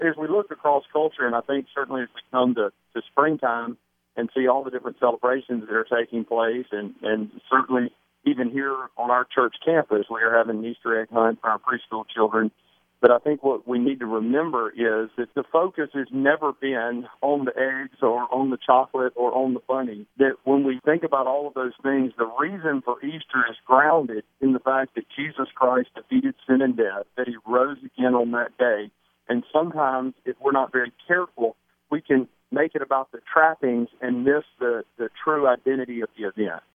as we look across culture, and I think certainly as we come to springtime and see all the different celebrations that are taking place, and certainly even here on our church campus, we are having an Easter egg hunt for our preschool children. But I think what we need to remember is that the focus has never been on the eggs or on the chocolate or on the bunny. That when we think about all of those things, the reason for Easter is grounded in the fact that Jesus Christ defeated sin and death, that he rose again on that day. And sometimes, if we're not very careful, we can make it about the trappings and miss the true identity of the event.